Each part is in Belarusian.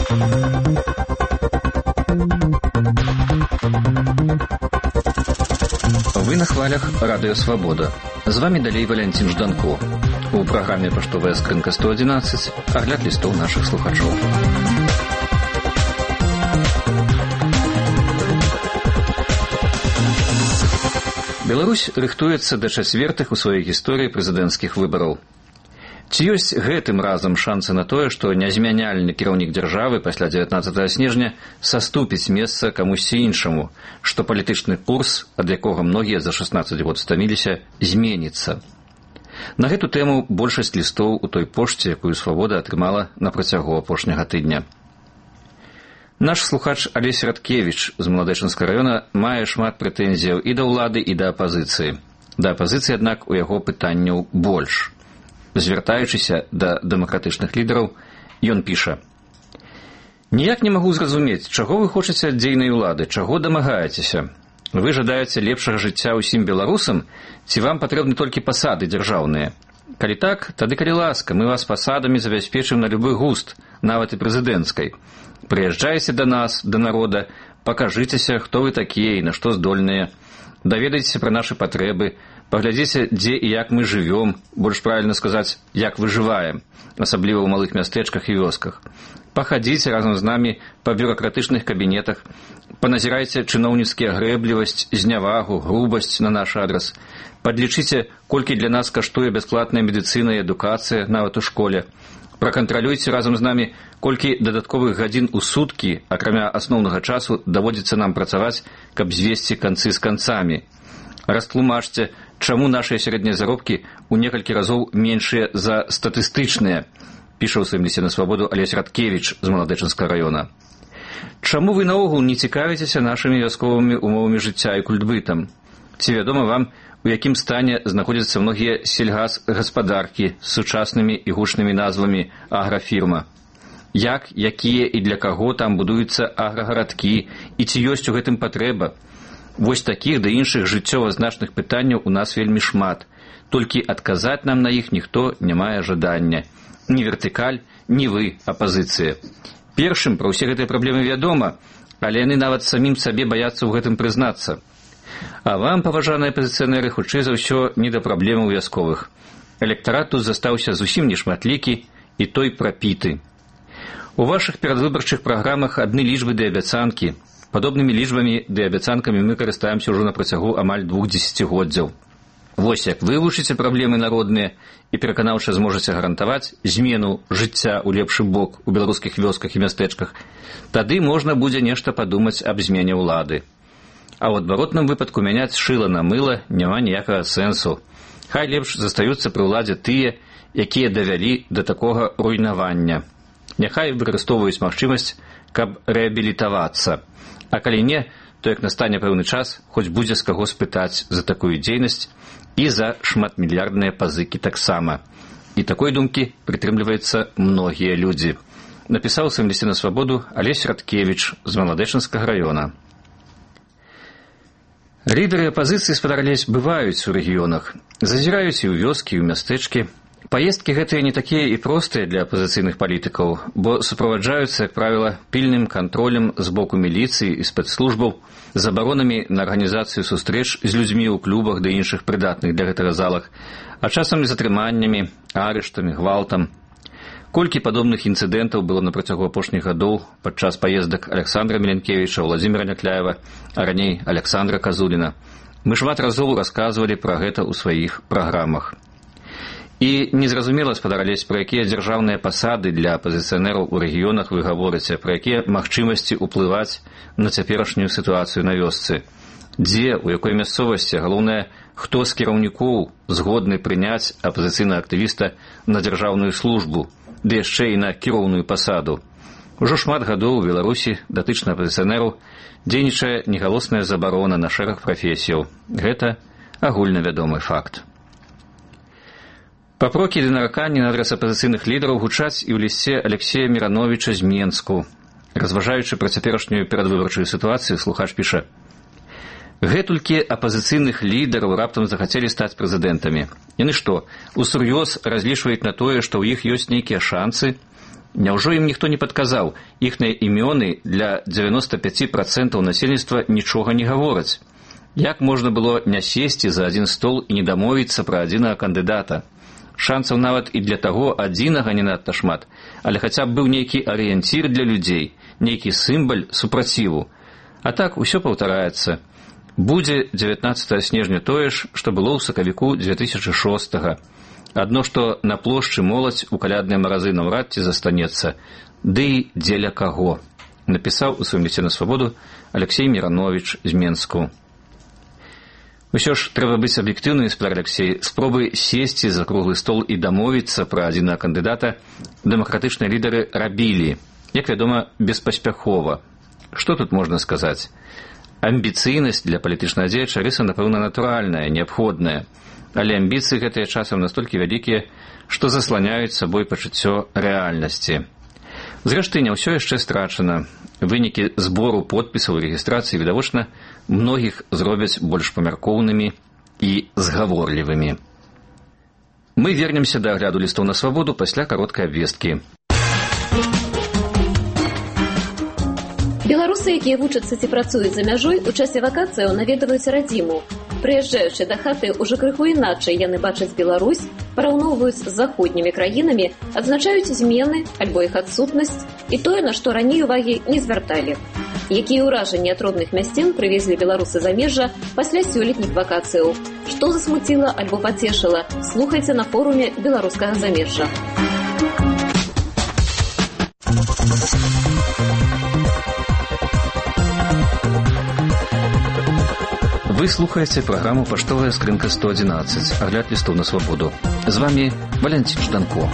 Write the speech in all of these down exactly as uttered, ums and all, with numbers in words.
Вы на хвалях Радыё Свабода. З вами далей Валянцін Жданко. У праграме «Паштовая скрынка сто адзінаццаць» агляд лістоў нашых слухачоў. Беларусь рыхтуецца да чацвертых у сваёй гісторыі прэзідэнцкіх выбараў. Ці ёсць гэтым разам шансы на тое, што нязмяняльны кіраўнік дзяржавы пасля дзевятнаццатага снежня саступіць месца камусьці іншаму, што палітычны курс, ад якога многія за шаснаццаць год стаміліся, зменіцца? На гэту тэму большасць лістоў у той пошце, якую «Свабода» атрымала на працягу апошняга тыдня. Наш слухач Алесь Радкевіч з Маладэчынскага раёна мае шмат прэтэнзіяў і да ўлады, і да апазіцыі. Да апазіцыі, аднак, у яго пытанняў больш. Звяртаючыся да дэмакратычных лідараў, ён піша: «Ніяк не магу зразумець, чаго вы хочаце ад дзейнай улады, чаго дамагаецеся? Вы жадаеце лепшага жыцця ўсім беларусам, ці вам патрэбны толькі пасады дзяржаўныя? Калі так, тады, калі ласка, мы вас пасадамі забяспечым на любы густ, нават і прэзідэнцкай. Прыязджайце да нас, да народа, пакажыцеся, хто вы такія і на што здольныя. Даведайцеся пра нашы патрэбы, паглядзіце, дзе і як мы жывём, больш правільна сказаць, як выжываем, асабліва ў малых мястэчках і вёсках. Пахадзіце разам з намі па бюракратычных кабінетах, паназірайце чыноўніцкія грэблівасць, знявагу, грубасць на наш адрас. Падлічыце, колькі для нас каштуе бясплатная медыцына і адукацыя, нават у школе. Пракантралюйце разам з намі, колькі дадатковых гадзін у суткі, акрамя асноўнага часу, даводзіцца нам працаваць, каб звесці канцы з канцамі. Растлумачце, чаму нашыя сярэднія заробкі ў некалькі разоў меншыя за статыстычныя», піша ў сваім лісце на «Свабоду» Алесь Радкевіч з Маладэчынскага раёна. «Чаму вы наогул не цікавіцеся нашымі вясковымі умовамі жыцця і культбытам? Ці вядома вам, у якім стане знаходзяцца многія сельгасгаспадаркі з сучаснымі і гучнымі назвамі аграфірма? Як, якія і для каго там будуюцца аграгарадкі, і ці ёсць у гэтым патрэба? Вось такіх да іншых жыццёва значных пытанняў у нас вельмі шмат. Толькі адказаць нам на іх ніхто не мае жадання. Ні вертыкаль, ні вы, апазіцыя. Першым пра ўсе гэтыя праблемы вядома, але яны нават самім сабе баяцца ў гэтым прызнацца. А вам, паважаныя апазіцыянеры, хутчэй за ўсё не да праблемаў вясковых. Электарат тут застаўся зусім нешматлікі і той прапіты. У вашых перадвыбарчых праграмах адны лічбы ды абяцанкі. Падобнымі лічбамі ды абяцанкамі мы карыстаемся ўжо на працягу амаль двух дзесяцігоддзяў. Вось як вывучыце праблемы народныя і пераканаўча зможаце гарантаваць змену жыцця ў лепшы бок у беларускіх вёсках і мястэчках, тады можна будзе нешта падумаць аб змене ўлады. А ў адваротным выпадку мяняць шыла на мыла няма ніякага сэнсу. Хай лепш застаюцца пры ўладзе тыя, якія давялі да такога руйнавання. Няхай выкарыстоўваюць магчымасць, каб рэабілітавацца. А калі не, то як настане пэўны час, хоць будзе з каго спытаць за такую дзейнасць і за шматмільярдныя пазыкі таксама. І такой думкі прытрымліваюцца многія людзі. Напісаў у сваім лісце на «Свабоду» Алесь Радкевіч з Маладэчынскага раёна. Лідары апазіцыі, спадар Алесь, бываюць у рэгіёнах, зазіраюць і ў вёскі, і ў мястэчкі. Паездкі гэтыя не такія і простыя для апазіцыйных палітыкаў, бо суправаджаюцца, як правіла, пільным кантролем з боку міліцыі і спецслужбаў, забаронамі на арганізацыю сустрэч з людзьмі ў клубах ды іншых прыдатных для гэтага залах, а часам і затрыманнямі, арыштамі, гвалтам. Колькі падобных інцыдэнтаў было на працягу апошніх гадоў падчас паездак Александра Міленкевіча, Владзіміра Някляева, а раней Александра Казуліна. Мы шмат разоў расказвалі пра гэта ў сваіх праграмах. І незразумела, спадар Алесь, пра якія дзяржаўныя пасады для апазіцыянераў у рэгіёнах вы гаворыце, пра якія магчымасці ўплываць на цяперашнюю сітуацыю на вёсцы. Дзе, у якой мясцовасці, галоўнае, хто з кіраўнікоў згодны прыняць апазіцыйнага актывіста на дзяржаўную службу, ды яшчэ і на кіроўную пасаду. Ужо шмат гадоў у Беларусі датычна апазіцыянераў дзейнічае негалосная забарона на шэраг прафесіяў. Гэта агульнавядомы факт. Папрокі ды нараканні на адрас апазіцыйных лідараў гучаць і ў лісце Алексея Мірановіча з Менску. Разважаючы пра цяперашнюю перадвыбарчую сітуацыю, слухач піша: «Гэтулькі апазіцыйных лідараў раптам захацелі стаць прэзідэнтамі. Яны што, усур'ёз разлічваюць на тое, што ў іх ёсць нейкія шанцы? Няўжо ім ніхто не падказаў, іхныя імёны для дзевяноста пяці працэнтаў насельніцтва нічога не гавораць? Як можна было не сесці за адзін стол і не дамовіцца пра адзінага кандыдата? Шансаў нават і для таго адзінага не надта шмат, але хаця б быў нейкі арыенцір для людзей, нейкі сімбаль супраціву. А так усё паўтараецца. Будзе дзевятнаццатага снежня тое ж, што было ў сакавіку дзве тысячы шостага. Адно, што на плошчы моладзь у калядныя маразы наўрад ці застанецца. Ды і дзеля каго? Напісаў у сваім лісце на свабоду Алексей Міранович з Менску. Усё ж трэба быць аб'ектыўным, спадар Алексей. Спробы сесці за круглы стол і дамовіцца пра адзінага кандыдата дэмакратычныя лідары рабілі, як вядома, беспаспяхова. Што тут можна сказаць? Амбіцыйнасць для палітычнага дзеяча рыса, напэўна, натуральная, неабходная. Але амбіцыі гэтыя часам настолькі вялікія, што засланяюць сабой пачуццё рэальнасці. Зрэшты, не ўсё яшчэ страчана. Вынікі збору подпісаў і рэгістрацыі, відавочна, многіх зробяць больш памяркоўнымі і згаворлівымі. Мы вернемся да агляду лістоў на свабоду пасля кароткай абвесткі. Беларусы, якія вучацца ці працуюць за мяжой, у часе вакацыяў наведваюць радзіму. Прыязджаючы да хаты, ужо крыху іначай яны бачаць Беларусь, параўноўваюць з заходнімі краінамі, адзначаюць змены альбо іх адсутнасць і тое, на што раней увагі не звярталі. Якія ўражанні ад родных мясцін прывезлі беларусы замежжа пасля сёлетніх вакацыяў? Што засмуціла альбо пацешыла? Слухайце на форуме беларускага замежжа. Вы слухаеце праграму «Паштовая скрынка сто адзінаццаць», агляд лістоў на свабоду. З вами Валянцін Жданко.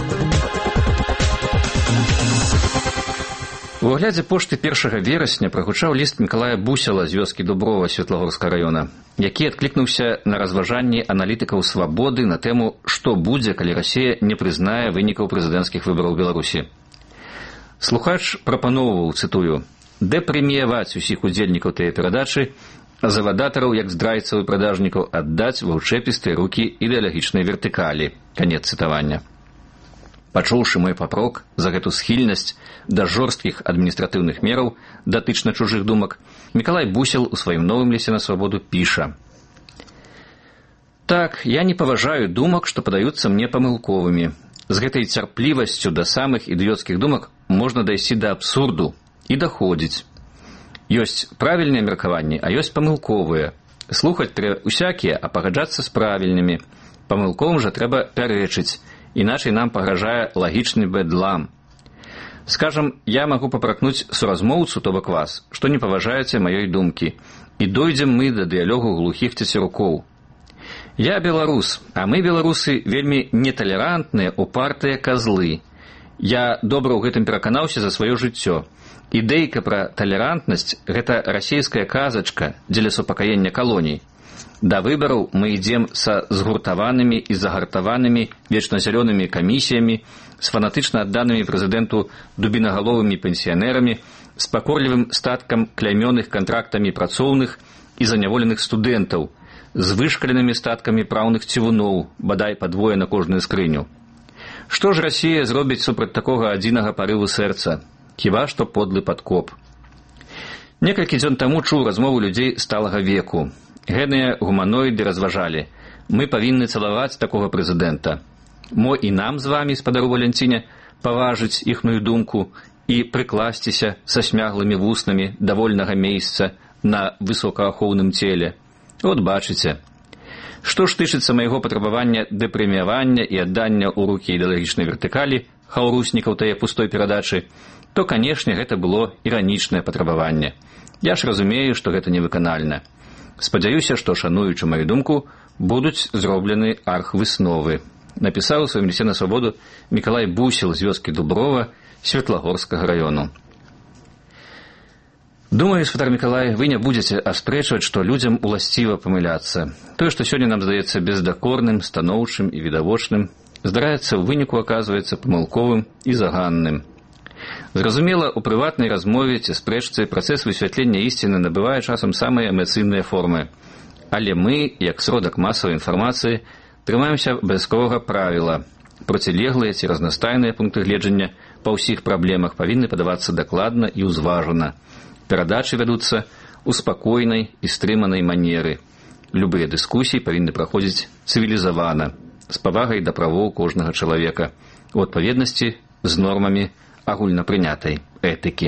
У аглядзе пошты першага верасня прагучаў ліст Мікалая Бусела з вёскі Дуброва Светлагорскага раёна, які адклікнуўся на разважанні аналітыкаў свабоды на тэму, што будзе, калі Расія не прызнае вынікаў прэзідэнцкіх выбараў Беларусі. Слухач прапаноўваў, цытую, «дэпрэміяваць усіх удзельнікаў тыя перадачы, а завадатараў, як здрайцаў і прадажнікаў, аддаць ва ўчэпістыя рукі ідэалагічнай вертыкалі». Канец цытавання. Пачуўшы мой папрок за гэту схільнасць да жорсткіх адміністратыўных мераў датычна чужых думак, Мікалай Бусел у сваім новым лісце на свабоду піша. «Так, я не паважаю думак, што падаюцца мне памылковымі. З гэтай цярплівасцю да самых ідыёцкіх думак можна дайсці да абсурду і даходзіць. Ёсць правільныя меркаванні, а ёсць памылковыя. Слухаць трэба усякія, а пагаджацца з правільнымі. Памылковым жа трэба пярэчыць, іначай нам пагражае лагічны бэдлам. Скажам, я магу папракнуць суразмоўцу, то бок вас, што не паважаеце маёй думкі, і дойдзем мы да дыялогу глухіх цецерукоў. Я беларус, а мы, беларусы, вельмі неталерантныя, упартыя казлы. Я добра ў гэтым пераканаўся за сваё жыццё. Ідэйка пра талерантнасць – гэта расійская казачка дзеля супакаення калоній. Да выбараў мы ідзем са згуртаванымі і загартаванымі вечназялёнымі камісіямі, з фанатычна адданымі прэзідэнту дубінагаловымі пенсіянерамі, з пакорлівым статкам клеймёных кантрактамі працоўных і заняволеных студэнтаў, з вышкаленымі статкамі праўных цівуноў, бадай падвое на кожную скрыню. Што ж Расія зробіць супраць такога адзінага парыву сэрца? Хіба што подлы падкоп. Некалькі дзён таму чуў размову людзей сталага веку. Гэтыя гуманоіды разважалі. Мы павінны цалаваць такога прэзідэнта. Мо і нам з вамі, спадару Валянціне, паважыць іхную думку і прыкласціся са смяглымі вуснамі да вольнага месца на высокаахоўным целе. От бачыце. Што ж тычыцца майго патрабавання дэпрэміявання і аддання ў рукі ідэалагічнай вертыкалі хаўруснікаў тае пустой перадачы, то, канешне, гэта было іранічнае патрабаванне. Я ж разумею, што гэта невыканальна. Спадзяюся, што, шануючы маю думку, будуць зроблены архвысновы. Напісаў у сваім лісце на свабоду Мікалай Бусел з вёскі Дуброва Светлагорскага раёну. Думаю, спадар Мікалай, вы не будзеце аспрэчваць, што людзям уласціва памыляцца. Тое, што сёння нам здаецца бездакорным, станоўчым і відавочным, здараецца ў выніку аказваецца памылковым і заганным. Зразумела, у прыватнай размове ці спрэчцы працэс высвятлення ісціны набывае часам самыя эмацыйныя формы. Але мы, як сродак масавай інфармацыі, трымаемся абавязковага правіла. процілеглыя ці разнастайныя пункты гледжання па ўсіх праблемах павінны падавацца дакладна і ўзважана. Перадачы вядуцца у спакойнай і стрыманай манеры. Любыя дыскусіі павінны праходзіць цывілізавана, з павагай да правоў кожнага чалавека, у адпаведнасці з нормамі агульнапрынятай этыкі.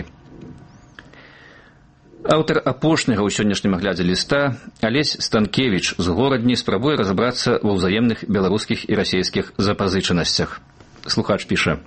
Аўтар апошняга ў сённяшнім аглядзе ліста Алесь Станкевіч з горадні спрабуе разабрацца ва ўзаемных беларускіх і расійскіх запазычанасцях. Слухач піша: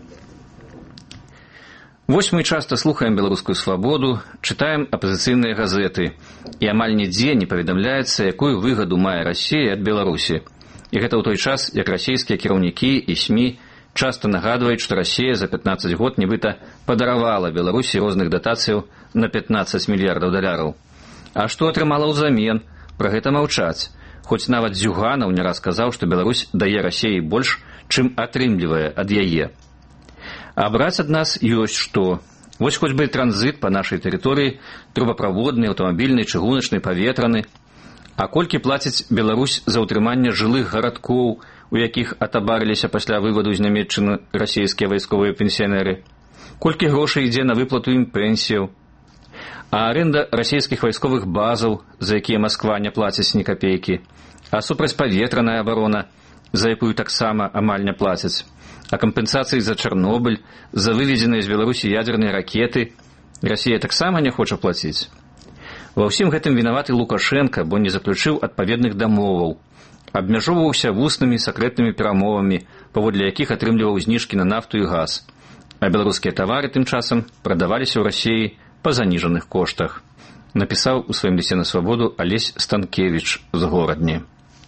«Вось мы часта слухаем беларускую свабоду, чытаем апазіцыйныя газеты, і амаль нідзе не паведамляецца, якую выгаду мае Расія ад Беларусі. І гэта ў той час, як расійскія кіраўнікі і СМІ часта нагадваюць, што Расія за пятнаццаць год нібыта падаравала Беларусі розных датацыяў на пятнаццаць мільярдаў даляраў. А што атрымала ўзамен? Пра гэта маўчаць. Хоць нават Зюганаў не раз казаў, што Беларусь дае Расіі больш, чым атрымлівае ад яе. А браць ад нас ёсць што. Вось хоць бы транзіт па нашай тэрыторыі, трубаправодны, аўтамабільны, чыгуначны, паветраны. А колькі плаціць Беларусь за ўтрыманне жылых гарадкоў, у якіх атабарыліся пасля вываду з Нямецчыны расійскія вайсковыя пенсіянеры? Колькі грошай ідзе на выплату ім пенсіяў? А аренда расійскіх вайсковых базаў, за якія Масква не плаціць ні капейкі? А супрацьпаветраная абарона, за якую таксама амаль не плацяць? А кампенсацыі за Чарнобыль, за вывезеныя з Беларусі ядзерныя ракеты Расія таксама не хоча плаціць? Ва ўсім гэтым вінаваты Лукашенка, бо не заключыў адпаведных дамоваў, абмяжоўваўся вуснымі сакрэтнымі перамовамі, паводле якіх атрымліваў зніжкі на нафту і газ. А беларускія тавары тым часам прадаваліся ў Расіі па заніжаных коштах. Напісаў у сваім лісце на свабоду Алесь Станкевіч з горадні.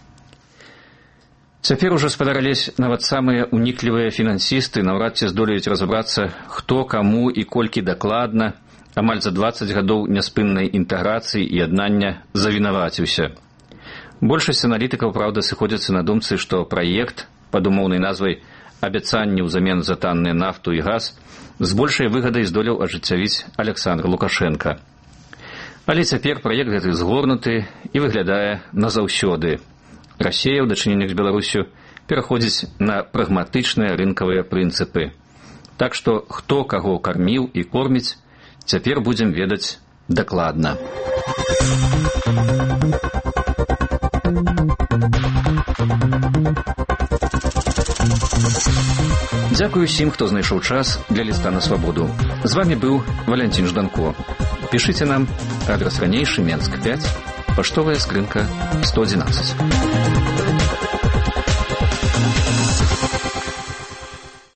Цяпер ужо, спадар Алесь, нават самыя уніклівыя фінансісты наўрад ці здолеюць разабрацца, хто, каму і колькі дакладна, амаль за дваццаць гадоў няспыннай інтэграцыі і яднання завінаваціўся. Большасць аналітыкаў, праўда, сыходзяцца на думцы, што праект пад умоўнай назвай «Абяцанні ўзамен за танныя нафту і газ» з большай выгадай здолеў ажыццявіць Александр Лукашенка. Але цяпер праект гэты згорнуты і выглядае назаўсёды. Расія ў дачыненнях з Беларусю пераходзіць на прагматычныя рынкавыя прынцыпы. Так што хто каго карміў і корміць, цяпер будзем ведаць дакладна. Дзякую усім, хто знайшоў час для ліста на свабоду. З вами быў Валянцін Жданко. Пішыце нам, адрес ранейшы, Менск пяць, паштовая скрынка сто адзінаццаць.